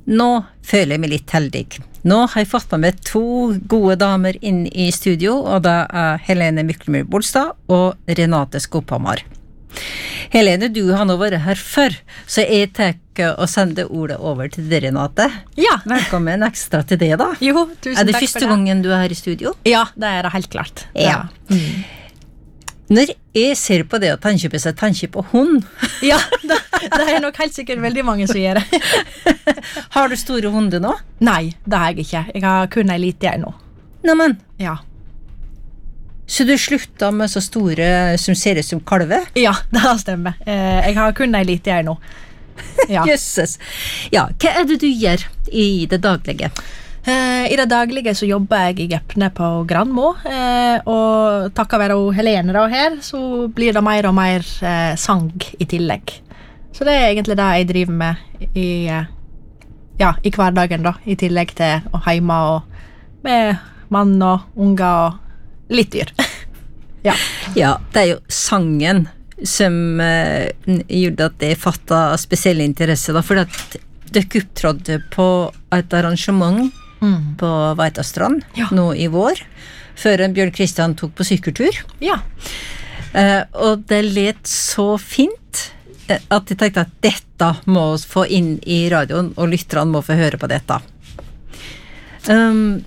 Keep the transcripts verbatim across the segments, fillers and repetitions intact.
Nå føler jeg meg litt heldig. Nå har jeg fått med to gode damer inn i studio, og det er Helene Myklemyr Bolstad og Renate Skophammer. Helene, du har nå vært her før, så jeg tenker å sende ordet over til deg, Renate. Ja. Velkommen ekstra til det da. Jo, tusen takk for det. Er det første gangen du er her i studio? Ja, det er det helt klart. Ja. Mm. Når jeg ser på det å tannkjøpe seg tannkjøp og hund Ja, det, det er nok helt sikkert veldig mange som gjør det. Har du store hunder nå? Nei, det har jeg ikke. Jeg har kun en lite jeg nå. Neimen, Ja. så du slutta med så store som ser ut som kalve? Ja, det stemmer. Eh, jeg har kun en lite jeg nå. Ja. Jøsses. Ja, hva er det du gjør i det daglige? Eh, I det daglige så jobber jeg i Gepne på Granmo, eh, og takket være Helene da her, så blir det mer og mer eh, sang i tillegg. Så det er egentlig det jeg driver med i, eh, ja, i hverdagen da, i tillegg til å heime og med mann og unger og litt dyr. Ja. Ja, det er jo sangen som eh, gjorde at jeg fattet spesiell interesse da, for at dere opptrådte på et arrangement Mm. på Veitastrand Ja. nå i vår, før en Bjørn Kristian tok på sykkeltur. Ja. Eh, og det let så fint eh, at jeg tenkte at dette må vi få inn i radioen, og lytterne må få høre på dette. Um,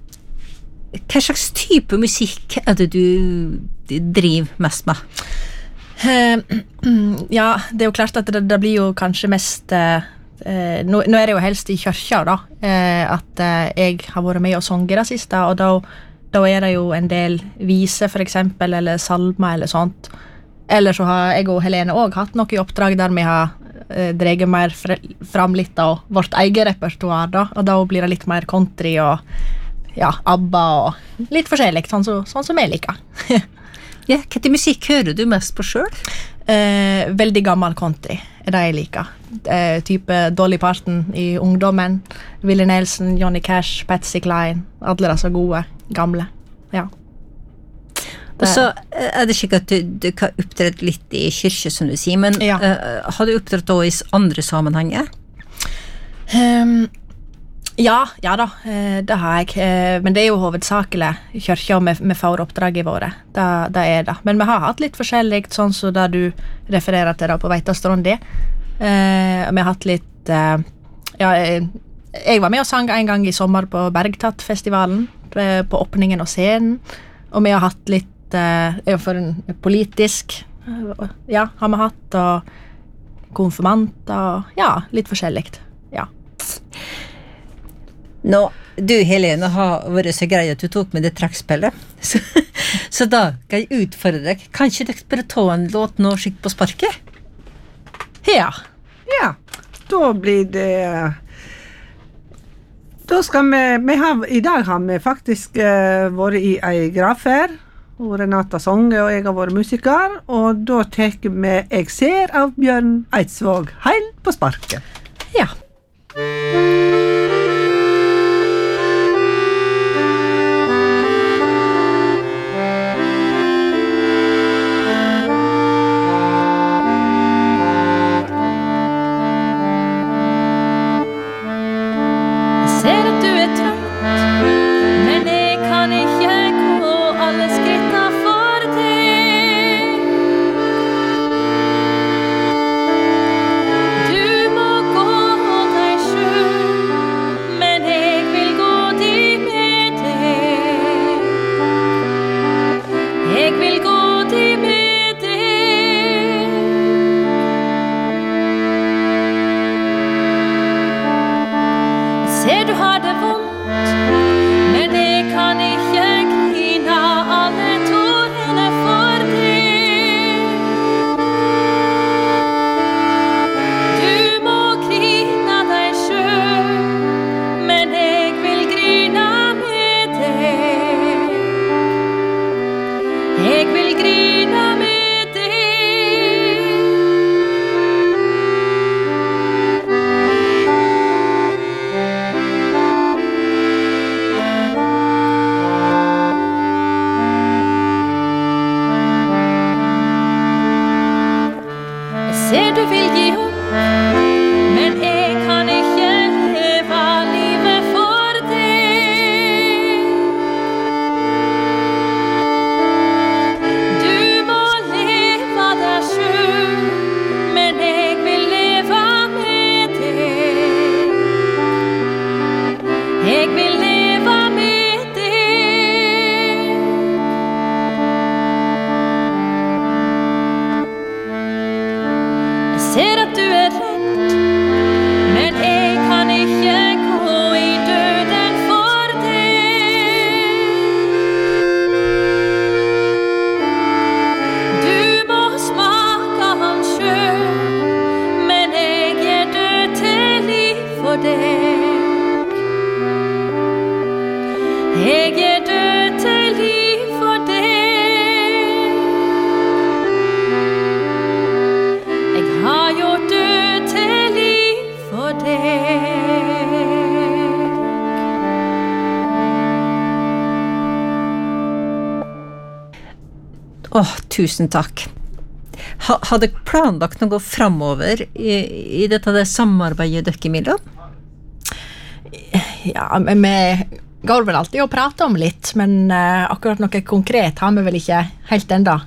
hva slags type musikk er det du, du driver mest med? Eh, ja, det er jo klart at det, det blir jo kanskje mest eh, eh, nå, nå er det jo helst i kyrkja da eh, at eh, jeg har vært med og songet det siste, og da, da er det jo en del vise for eksempel, eller salmer eller sånt. Eller så har jeg og Helene også hatt noe i oppdrag der vi har eh, dreget mer fre, fram litt av vårt eget repertoar da, og da blir det litt mer country og ja, ABBA og litt forskjellig, sånn, så, sånn som jeg liker. Ja, hva til musikk hører du mest på selv? Eh, veldig gammel country er det jeg liker. Eh, type Dolly Parton i ungdommen, Willie Nelson, Johnny Cash, Patsy Cline, alle disse gode, gamle. Ja. Og så er det slik at du, du kan opptrede litt i kyrkje, som du sier, men Ja. uh, har du opptrådt også i andre sammenhenger? Um, ja, ja da, eh, det har jeg. Eh, men det er jo hovedsakelig kyrkja med, med får oppdrag i våre. Det, det er det. Men vi har hatt litt forskjellig, sånn som det du refererer til da på Veitastrandi. Eh, vi har hatt litt eh, ja, eh, jeg var med og sang en gang i sommer på Bergtatt-festivalen, eh, på åpningen og scenen, og vi har hatt litt eh, for en politisk eh, ja, har vi hatt, og konfirmanter, og ja, litt forskjellig. Ja. Nå, du Helene har vært så grei at du tok med det trekkspillet, så, så da kan jeg utfordre deg. Kan ikke dere bare ta en låt nå skikt på sparket? Ja. Ja, da blir det Da skal vi, vi har, I dag har vi faktisk uh, vært i ei gravferd, og Renata Songe og jeg har vært musiker, og da tar vi Jeg ser av Bjørn Eidsvåg heil på sparket. Ja. Du må gå Åh, tusen takk. Ha, har dere planlagt noe fremover i, i dette det samarbeidet dere imellom? Ja, men vi går vel alltid og prater om litt, men uh, akkurat noe konkret har vi vel ikke helt enda.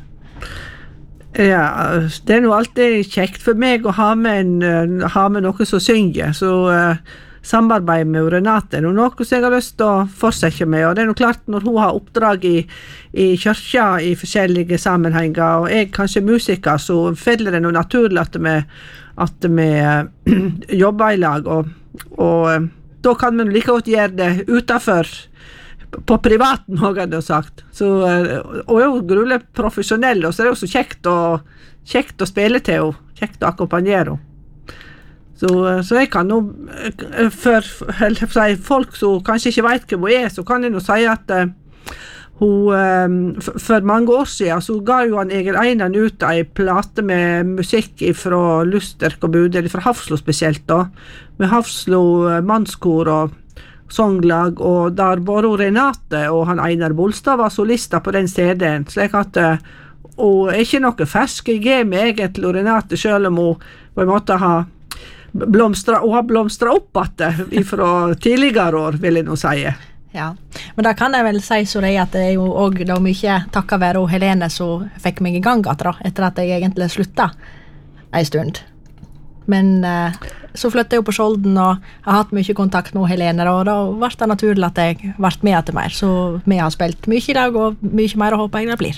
Ja, det er nå alltid kjekt for meg å ha med, en, ha med noe som synger, så uh, samarbeid med Renate er noe som jeg har lyst til å fortsette med, og det er noe klart når hun har oppdrag i, i kyrkja i forskjellige sammenhenger, og jeg kanskje musiker, så føler det noe naturlig at vi, at vi uh, jobber i lag, og, og uh, da kan vi like godt gjøre det utenfor, på privaten, har jeg sagt. Så, og jeg er jo grunnlig profesjonell, og så er det jo så kjekt å, kjekt å spille til henne, kjekt å akkompagnere henne. Så, så jeg kan nå, for, for folk som kanskje ikke vet hvem hun er, så kan jeg nå si at uh, hun, uh, for mange år siden, så ga jo han Egil Einan ut en plate med musikk fra Lusterk og Bude, fra Hafslo spesielt da, med Hafslo mannskor og songlag, og der både Renate og han Einar Bolstad var solister på den C D-en, slik at uh, hun er ikke noe fersk. Jeg gir meg egentlig Renate, selv om hun på en måte har blomstra, og har blomstra opp at det fra tidligere år, vil jeg nå si. Ja, men da kan jeg vel si så det at det er jo også da mye takket være Helene som fikk meg i gang da, etter at jeg egentlig sluttet en stund. Men eh, så flyttet jeg jo på Skjolden og har hatt mye kontakt med Helene, og da ble det naturlig at jeg ble med etter mer, så vi har spilt mye i dag, og mye mer å håpe jeg det blir.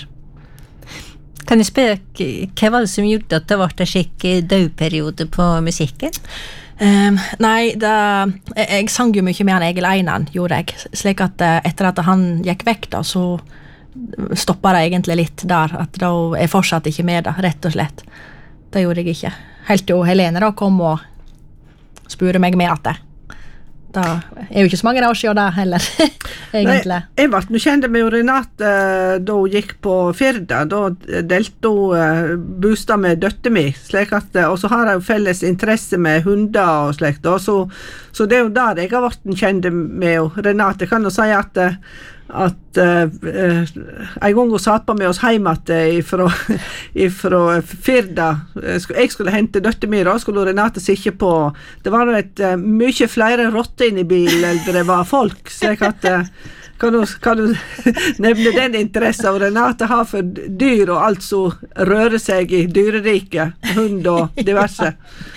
Kan jeg spørre, hva var det som gjorde at det ble en skikk dødperiode på musikken? Um, nei, det, jeg, jeg sang jo mye med han Egil Einan, gjorde jeg, slik at uh, etter at han gikk vekk da, så stoppet det egentlig litt der, at da er jeg fortsatt ikke med da, rett og slett. Det gjorde jeg ikke. Helt til Helene da kom og spurte meg med at det. Da er jo ikke så mange år siden da heller, egentlig. Nei, jeg ble nå kjent med Renate da hun gikk på Firda, da delte hun uh, bostad med døtten min, slik at, og så har jeg jo felles interesse med hunder og slikt, og så, så det er jo der jeg har vært kjent med Renate. Jeg kan jo si at at uh, uh, en gang hun satt på med oss hjemme ifra, ifra Firda, jeg skulle hente døtten min, og skulle Renate sitte på, det var et uh, mye flere rotter inn i bilen enn det var folk, så jeg at, uh, kan, du, kan du nevne den interessen av Renate har for dyr og alt som rører seg i dyreriket, hund og diverse.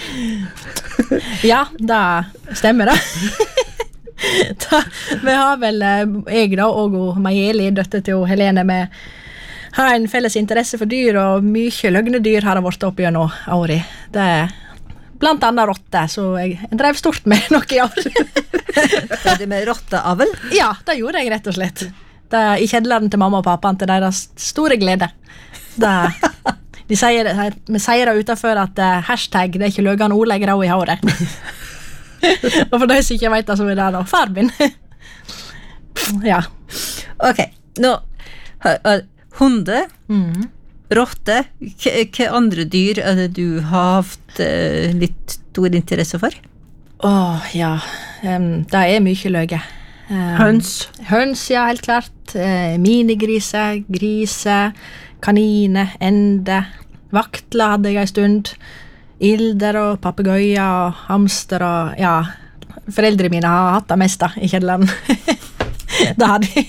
Ja, da stemmer det. Da, vi har vel jeg da og Majeli, døtte til Helene, med har en felles interesse for dyr, og mye løgnedyr har det vært opp gjennom året. Det er blant annet rotte, så jeg drev stort med noe i år. Er det med rotteavel? Ja, det gjorde jeg rett og slett. Det er i kjedleren til mamma og pappa til deres store glede. Det, de sier, vi sier det utenfor at hashtag, det er ikke løgene ordlegg rau i håret. Og for de som ikke vet det, så er det da far min. Ja. Ok, nå uh, hunde, Mm. rotte, hva andre dyr er det du har haft uh, litt stor interesse for? Åh, ja. Um, det er mye løge. Um, Høns. Høns, ja, helt klart. Uh, minigrise, grise, kanine, ende. Vaktla hadde jeg en stund. Ilder og papegøyer og hamster og, ja, foreldre mine har hatt det meste i kjedleren. Det hadde de.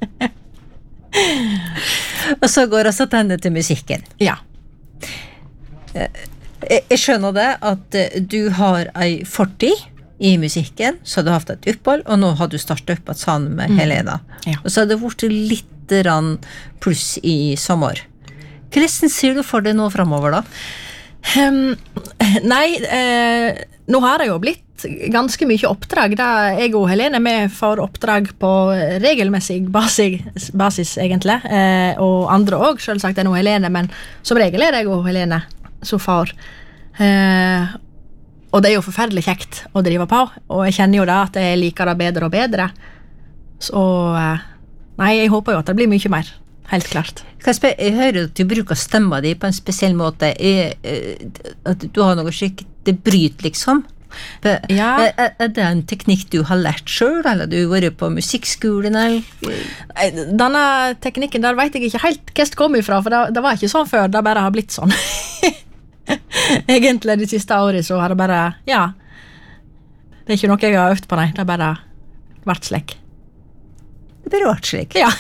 Og så går det så tenne til musikken. Ja. Jeg, jeg skjønner det at uh, du har ei fortid i musikken, så du har haft et opphold, og nå har du startet opp et sammen med mm. Helena. Ja. Og så har det vært litt rann pluss i sommer. Hvordan ser du for deg nå fremover da? Um, nei, eh, nå har det jo blitt ganske mye oppdrag. Da jeg og Helene med får oppdrag på regelmessig basis, basis egentlig, eh, og andre også, selvsagt er nå Helene, men som regel er det jeg og Helene som får. Eh, og det er jo forferdelig kjekt å drive på, og jeg kjenner jo da at jeg liker det bedre og bedre. Så eh, nei, jeg håper jo at det blir mye mer. Helt klart. Jeg, spørre, jeg hører at du bruker stemma di på en spesiell måte. Jeg, at du har noe skikk, det bryter liksom. Ja. Er, er det en teknikk du har lært selv, eller du har vært på musikkskolen, eller? Denne teknikken der vet jeg ikke helt hva det kom ifra, for det, det var ikke sånn før, det bare har blitt sånn. Egentlig de siste årene så har det bare, ja, det er ikke noe jeg har øvd på, nei, det har bare vært slik. Det har vært slik? Ja.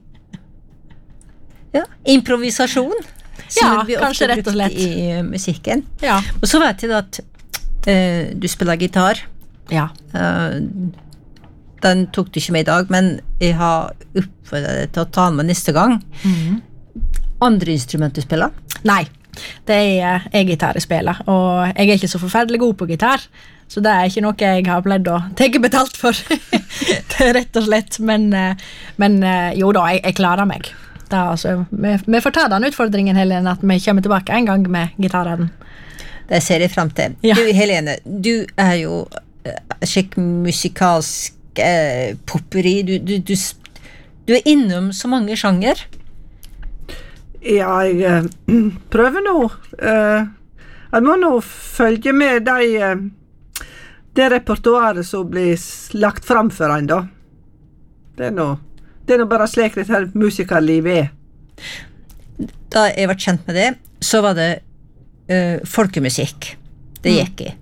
Ja, improvisasjon, som Ja, vi kanskje ofte rett og slett. brukte i musikken. Ja. Og så vet jeg at eh, du spiller gitar. Ja. Eh, den tok du ikke med i dag, men jeg har oppfordret deg til å ta den med neste gang. Andre instrument du spiller? Nei, det er jeg gitar jeg spiller, og jeg er ikke så forferdelig god på gitar, så det er ikke noe jeg har pleid å teke betalt for, det er rett og slett, men, eh, men eh, jo da, jeg, jeg klarer meg. Da, altså, vi, vi får ta den utfordringen, Helene, at vi kommer tilbake en gang med gitaren. Det ser jeg frem til. Ja. Du, Helene, du er jo uh, slik musikalsk uh, popperi. Du, du, du, du er innom så mange sjanger. Ja, jeg eh, prøver nå. Eh, jeg må nå følge med de, eh, det repertoaret som blir s- lagt fram for en, da. Det er nå, det er nå bare slik dette her musikerlivet er. Da jeg ble kjent med det, så var det uh, folkemusikk. Det gikk i.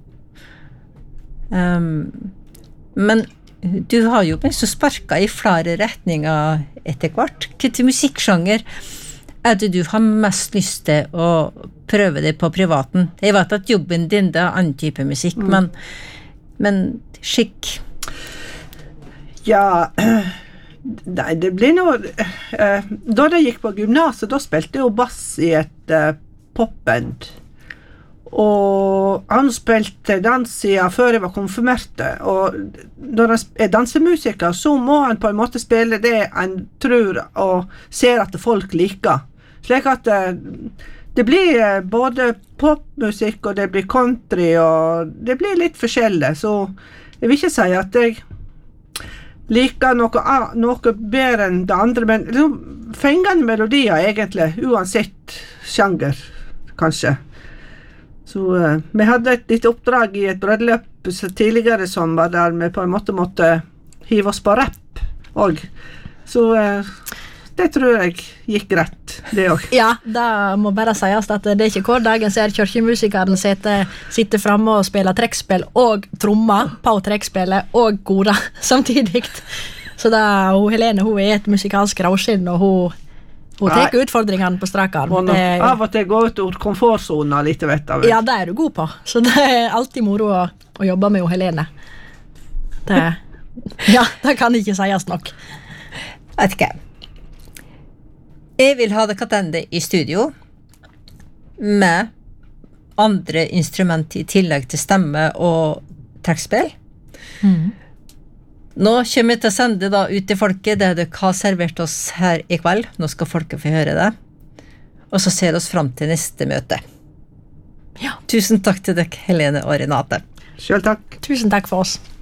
Um, men du har jo mest sparket i flere retninger etter hvert. Hvilken musikksjanger er det du har mest lyst til å prøve det på privaten? Jeg vet at jobben din det er annen type musikk, Mm. men, men skikk. Ja, nei, det blir noe eh, Da jeg gikk på gymnaset, da spilte jeg jo bass i et eh, popband. Og han spilte dans siden før jeg var konfirmerte. Og når han er dansemusiker, så må han på en måte spille det han tror og ser at folk liker. Slik at eh, det blir eh, både popmusikk og det blir country, og det blir litt forskjellig. Så jeg vil ikke si at jeg liker noe, a- noe bedre enn det andre, men liksom, fengende melodier egentlig, uansett sjanger, kanskje. Så eh, vi hadde et lite oppdrag i et brødløp så tidligere sommer, der vi på en måte måtte hive oss på rapp også. Så eh, det tror jeg gikk rett, det også. Ja, det må bare sies at det er ikke hver dag en ser kirkemusikeren sitte, sitte fremme og spille trekkspill og trommer på trekkspillet og kora samtidig. Så da, hun, Helene, hun er et musikalsk ravskinn, og hun, hun Nei. tar utfordringene på strak arm. Og nå, Det- av og til gå ut ur komfortzonen litt, vet du. Ja, det er du god på. Så det er alltid moro å, å jobbe med jo Helene. Det, ja, det kan ikke sies nok. Vet ikke. Jeg vil ha det kattende i studio med andre instrument i tillegg til stemme og trekkspill. Nå kommer jeg til å sende da ut til folket det dere har servert oss her i kveld. Nå skal folket få høre det. Og så ser vi oss frem til neste møte. Ja. Tusen takk til dere, Helene og Renate. Selv takk. Tusen takk for oss.